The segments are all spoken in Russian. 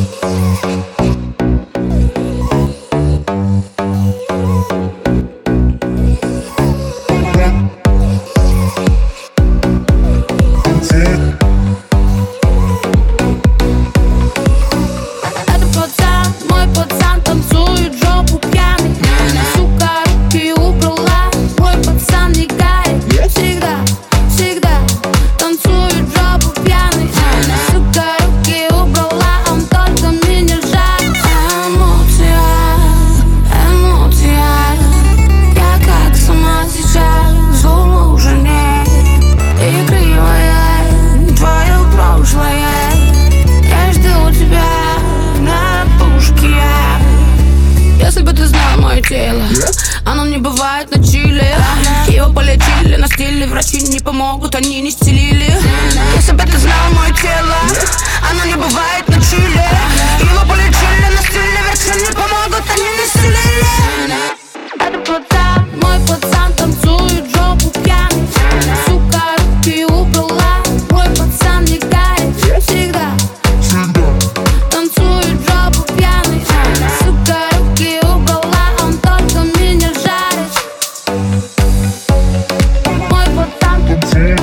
Оно не бывает на чиле. Его полечили на стиле, врачи не помогут, они не исцелили. Если бы ты знал мое тело, оно не бывает на чиле. Его полечили на стиле, врачи не помогут, они не исцелили. Это пацан, мой пацан танцует жопу пьяный. Сука, руки убрала, мой пацан не кает. Всегда танцует жопу пьяный. Сука, руки убрала, он только меня жарит. Мой пацан танцует.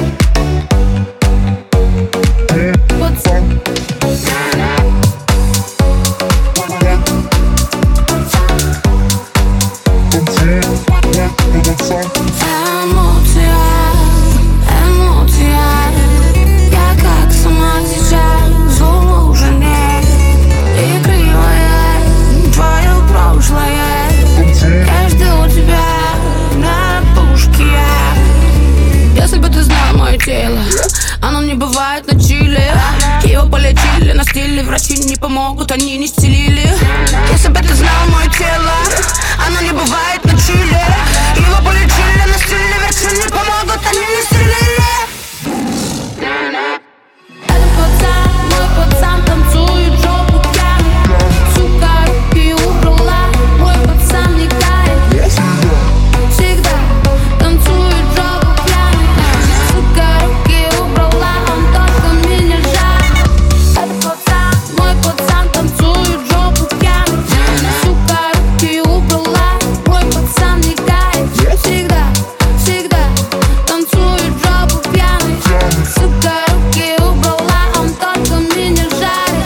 Оно не бывает на чиле. Его полечили на стиле, врачи не помогут, они не исцелили. Если бы ты знал мое тело, оно не бывает на чиле. Его полечили на стиле, врачи не помогут, они не исцелили. Это пацан, мой пацан танцует жопу пьяный. Сука, руки убрала, мой пацан не кает. Всегда танцует жопу пьяный. Сука, руки убрала, он только меня жарит. Это пацан, мой пацан танцует жопу пьяный. Сука, руки убрала, мой пацан не кает. Всегда танцует жопу пьяный. Сука, руки убрала, он только меня жарит.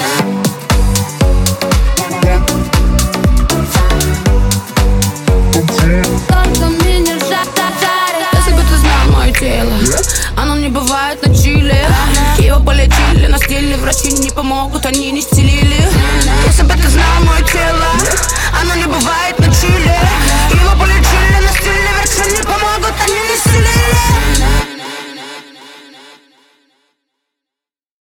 Только меня жарит. Если бы ты знал мое тело, оно не бывает на чиле. Его полечили на стиле, врачи не помогут, они не исцелили. Если бы ты